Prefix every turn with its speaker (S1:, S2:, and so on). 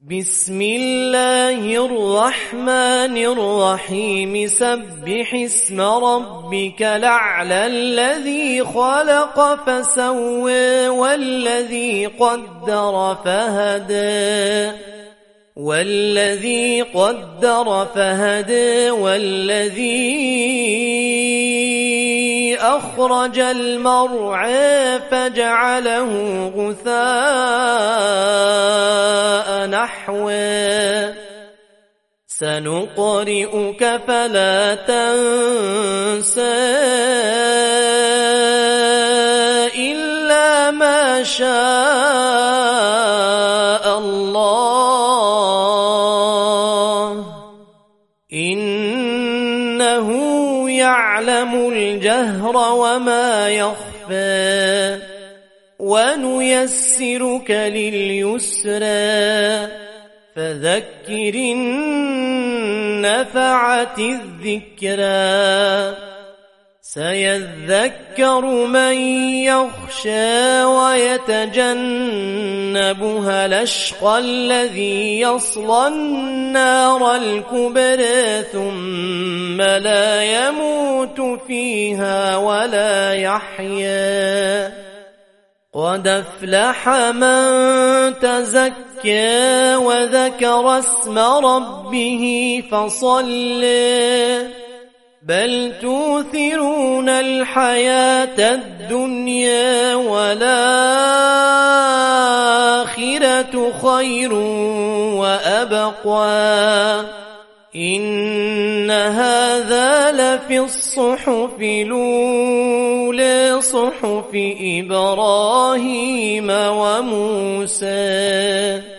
S1: بسم الله الرحمن الرحيم سبح اسم ربك الأعلى الذي خلق فسوى والذي قدر فهدى والذي أخرج المرعى فجعله غثاء نحوه سنقرئك فلا تنسى إلا ما شاء الله إنه يعلم الجهر وما يخفى ونيسرك لليسرى فذكر إن نفعت الذكرى سيذكر من يخشى ويتجنبها الأشقى الذي يصلى النار الكبرى ثم لا يموت فيها ولا يحيا قد أفلح من تزكى وذكر اسم ربه فصلى بل توثرون الحياة الدنيا والآخرة خير وأبقى إن هذا لفي الصحف الأولى صحف إبراهيم وموسى